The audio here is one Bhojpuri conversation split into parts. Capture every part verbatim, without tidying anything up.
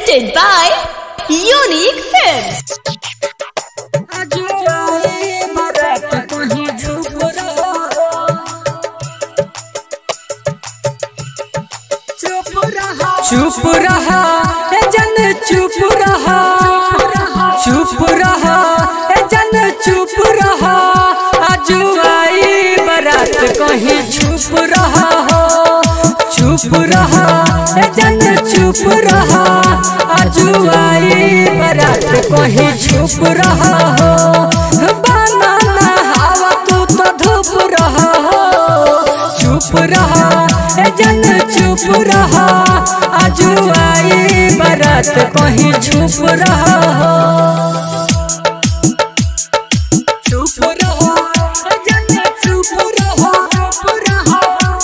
Presented by Unique Films. चुप रहा ए जन चुप रहा, चुप रहा ए जन चुप रहा, आजू आई बारात कहीं चुप रहा हो। चुप रहा ए जन चुप रहा, आजू आई बारात कहीं चुप रहा हो। बनाना हवा तू तो धूप रहा हो। चुप रहा ए जन चुप रहा, आजू आई बारात कहीं चुप रहा हो। चुप रहा ए जन चुप रहा, चुप रहा,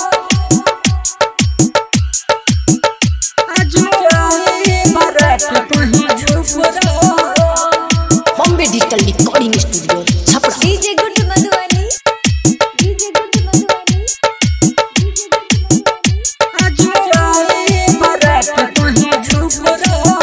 आजू आई बारात कहीं चुप रहा। Bombay Digital Recording Studio, Chhapra. D J Good Madhubani, D J Good Madhubani, D J Good Madhubani. आजू आई बारात कहीं चुप रहा,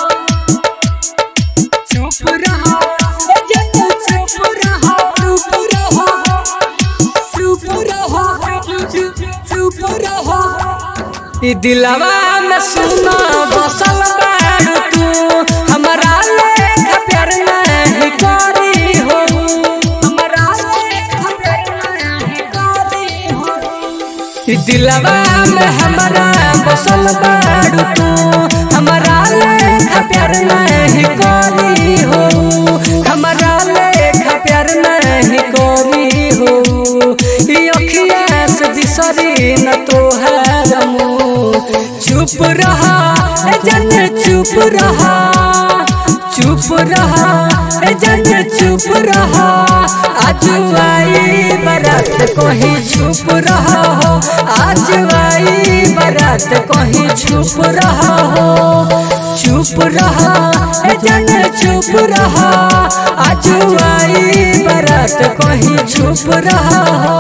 चुप रहा ए जन चुप रहा, चुप रहा, चुप रहा, चुप रहा। ई दिलवा में सुना बसल बाड़ तू, हमारा लेखा प्यार नहीं करी हो, हमारा लेखा प्यार नहीं करी हो। ई दिलवा में हमारा बसल बाड़ तू, हमारा लेखा प्यार नहीं करी हो, हमारा लेखा प्यार नहीं करी हो। ई अखियाँ से बिसरी न तोहार मुँह। चुप रहा ए जन चुप रहा, चुप रहा ए जन चुप रहा, आजू आई बारात कहीं चुप रहा हो। आजू आई बारात कहीं चुप रहा हो। चुप रहा ए जन चुप रहा, आजू आई बारात कहीं चुप रहा हो।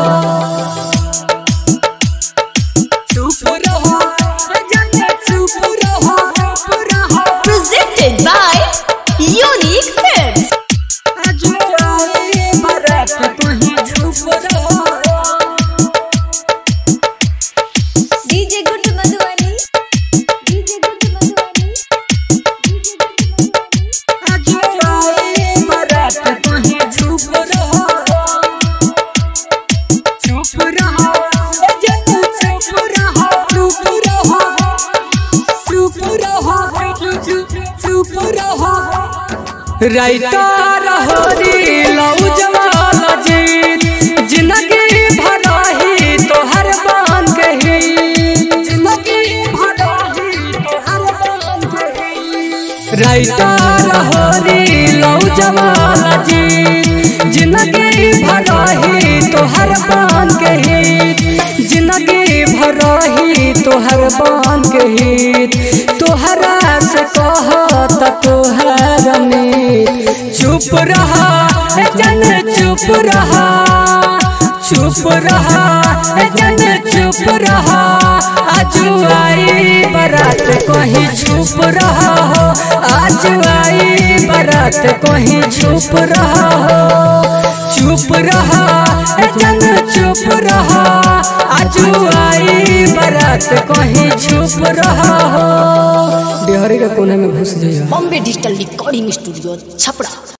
चुप रहा ए जन चुप रहा, चुप रहा, Presented by Unique Films. आजू आई बारात कहीं चुप रहा। D J Good Madhubani, D J Good Madhubani, D J Good Madhubani. आजू आई बारात कहीं चुप रहा, चुप रहा ए जन चुप रहा, चुप रहा, चुप रहा, चुप रहा। राइटर होरी लऊ जमाल जीत, जिंदगी भराही तोहर बान कही, जिंदगी भराही तोहर बान कही। राइटर होरी लऊ जमाल जीत, जिंदगी भराही तोहर बान कही, जिंदगी भराही तोहर बान कही। तोहरा से कहत तोहर मीत। चुप रहा ए जन चुप रहा, चुप रहा ए जन चुप रहा, आजू आई बारात कहीं चुप रहा हो। आजू आई बारात कहीं चुप रहा हो। चुप रहा ए जन चुप रहा, आजू आई बारात कहीं चुप रहा हो। बिहारी के कोने में घुस जाइए। Bombay Digital Recording Studio, Chhapra.